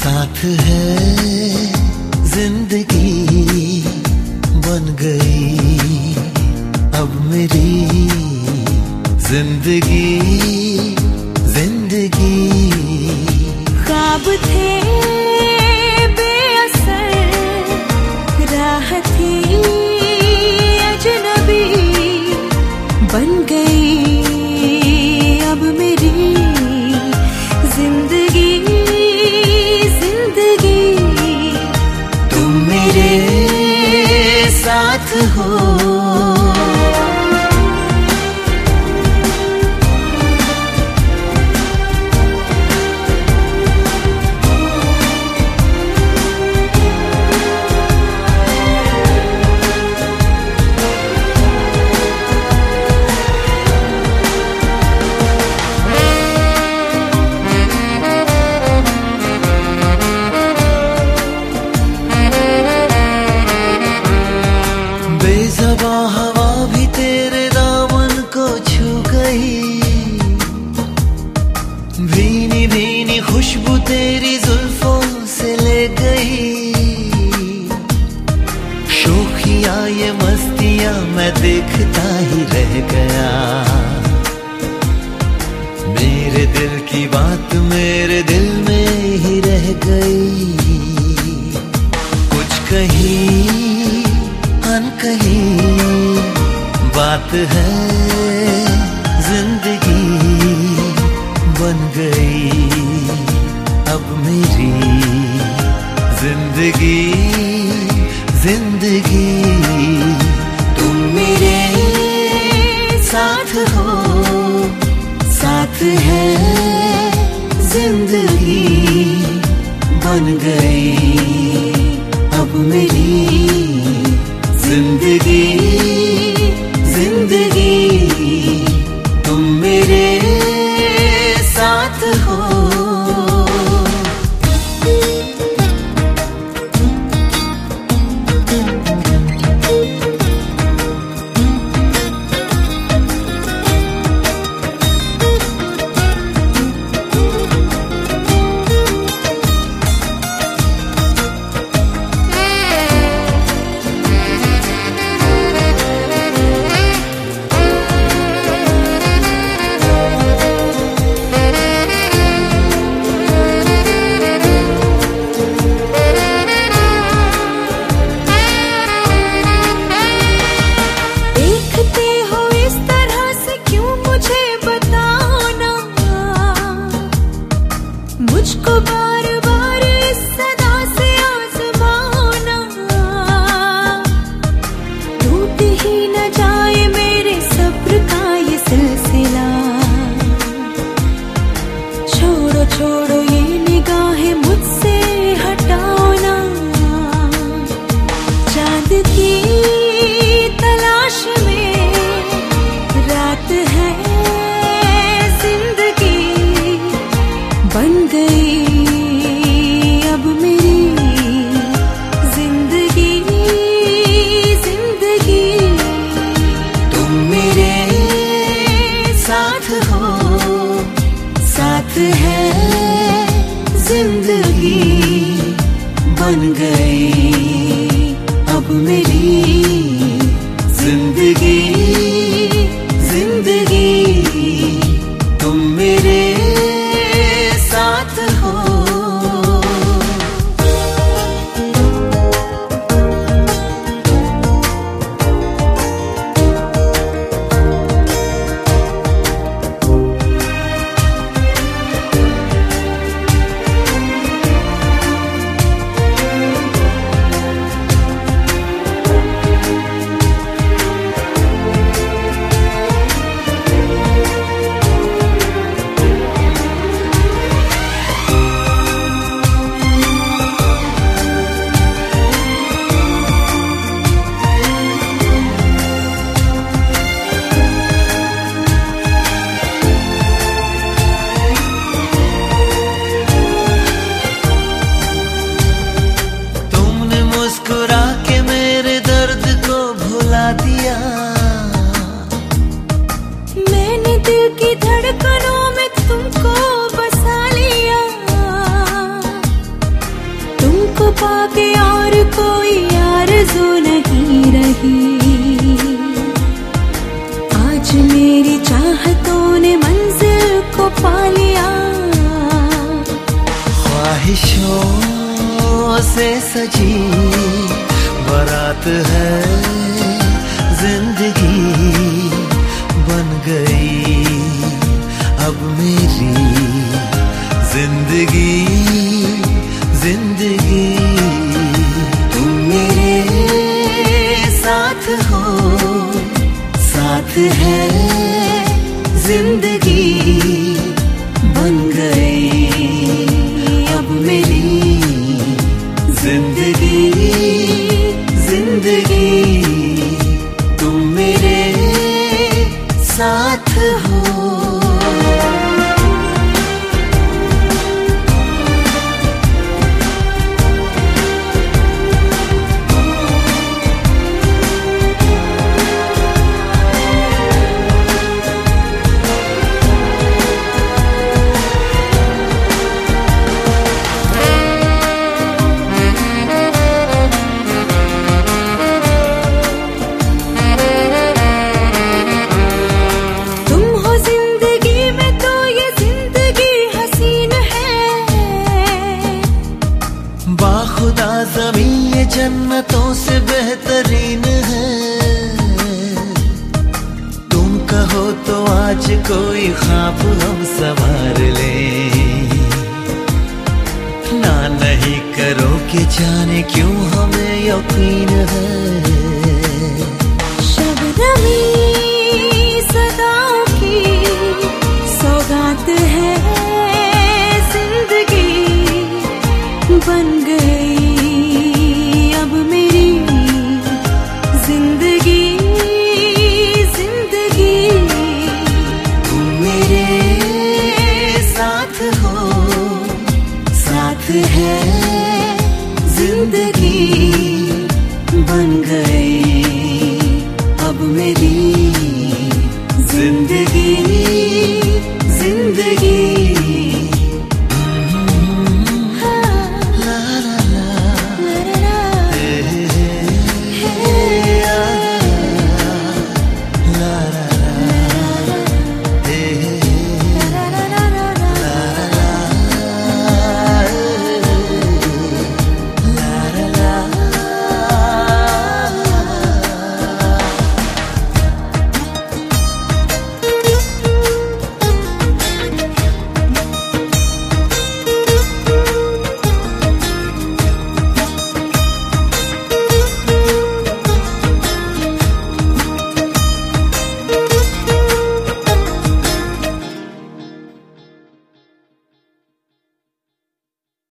साथ है जिंदगी बन गई अब मेरी जिंदगी जिंदगी। ख्वाब थे बेअसर, राह थी अजनबी, बन गई अब मेरी जिंदगी जिंदगी। तुम मेरे साथ हो हवा भी तेरे दामन को छू गई, भीनी भीनी खुशबू तेरी जुल्फों से ले गई। शोखियां ये मस्तियां मैं देखता ही रह गया, मेरे दिल की बात मेरे दिल में ही रह गई। कुछ कहीं अनकही बात है जिंदगी बन गई अब मेरी जिंदगी जिंदगी। तुम मेरे साथ हो, साथ है जिंदगी बन गई अब मेरी जिंदगी जिंदगी। तुम मेरे साथ हो। मुझको बार बार इस सदा से आज़माना, टूट ही न जाए मेरे सब्र का ये सिलसिला। छोड़ो छोड़ो ये निगाहें मुझसे हटाओ ना, चांद की तलाश में रात है बन गई अब मेरी जिंदगी जिंदगी। तुम मेरे साथ हो, साथ है जिंदगी बन गई अब मेरी जिंदगी जिंदगी। तुम मेरे साथ हो। पा लिया। ख्वाहिशों से सजी बारात है जिंदगी बन गई अब मेरी जिंदगी जिंदगी। तुम मेरे साथ हो साथ है जिंदगी बन गई अब मेरी जिंदगी जिंदगी। तुम मेरे साथ हो। बाखुदा ज़मीं ये जन्नतों से बेहतरीन है। तुम कहो तो आज कोई ख्वाब हम संवार लें। ना नहीं करो कि जाने क्यों हमें यकीन है। शबनमी सदाओं की सौगात है जिंदगी बन गई अब मेरी जिंदगी जिंदगी। तुम मेरे साथ हो साथ है जिंदगी बन गई अब मेरी जिंदगी जिंदगी।